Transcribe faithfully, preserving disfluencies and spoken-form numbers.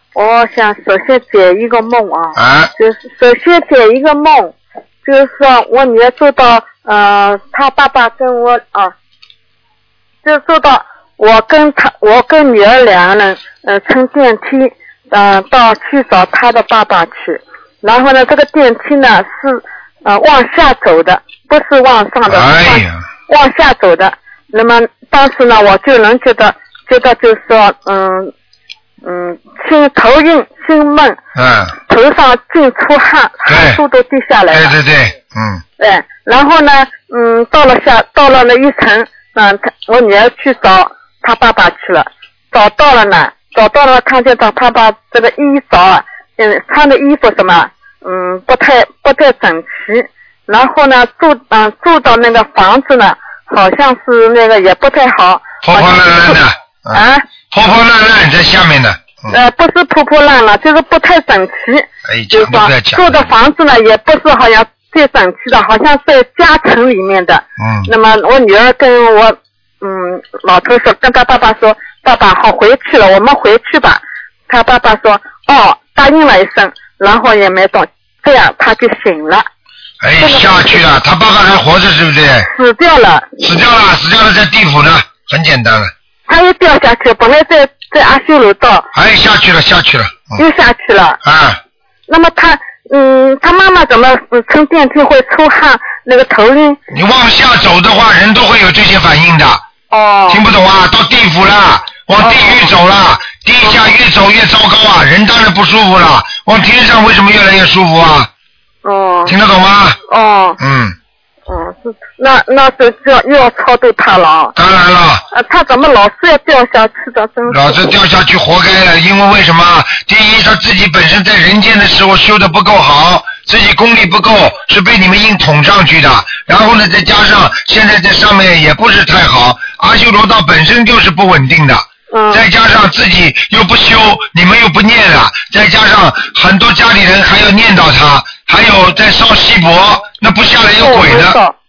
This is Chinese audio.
我想首先解一个梦啊， 啊， 就是首先解一个梦，就是说我女儿做到呃，她爸爸跟我啊，就做到我跟她，我跟女儿两个人呃乘电梯，嗯、呃，到去找她的爸爸去，然后呢，这个电梯呢是呃往下走的，不是往上的， 哎呀， 往往下走的。那么当时呢，我就能觉得觉得就是说，嗯。嗯，心头晕心闷， 嗯， 头上进出汗，汗珠都滴下来了。 对对对，嗯。 对，然后呢，嗯，到了下到了那一层，嗯，他我女儿去找她爸爸去了，找到了呢，找到了看见到他爸这个衣着啊，嗯，穿的衣服什么，嗯，不太不太整齐，然后呢住嗯住到那个房子呢，好像是那个也不太好， 破破烂烂的。 啊。 破破烂烂在下面的。 嗯、呃，不是破破烂烂，就是不太整齐。 哎， 就是说住的房子呢，也不是好像最整齐的，好像在夹层里面的。 嗯。 那么我女儿跟我嗯老头说，跟他爸爸说，爸爸好回去了，我们回去吧。他爸爸说，哦，答应了一声，然后也没动，这样他就醒了。 哎，下去了，他爸爸还活着是不是？ 死掉了。 死掉了，死掉了，在地府呢，很简单了。 他又掉下去，本来在在阿修罗道。 哎，下去了，下去了。 嗯、又下去了。 啊。 那么他，嗯，他妈妈怎么嗯乘电梯会出汗，那个头晕？ 你往下走的话，人都会有这些反应的。 哦。 听不懂啊？到地府了，往地狱走了，哦、地下越走越糟糕啊，人当然不舒服了。往天上为什么越来越舒服啊？ 哦。 听得懂吗？ 哦。 嗯。 哦，是那那是就又要超度他了。 当然了。 呃，他怎么老是要掉下去的？真是。 老是掉下去，活该了。因为为什么？第一，他自己本身在人间的时候修的不够好，自己功力不够，是被你们硬捅上去的。然后呢，再加上现在在上面也不是太好，阿修罗道本身就是不稳定的。 嗯。 再加上自己又不修，你们又不念了，再加上很多家里人还要念叨他，还有在烧锡箔，那不下来有鬼呢。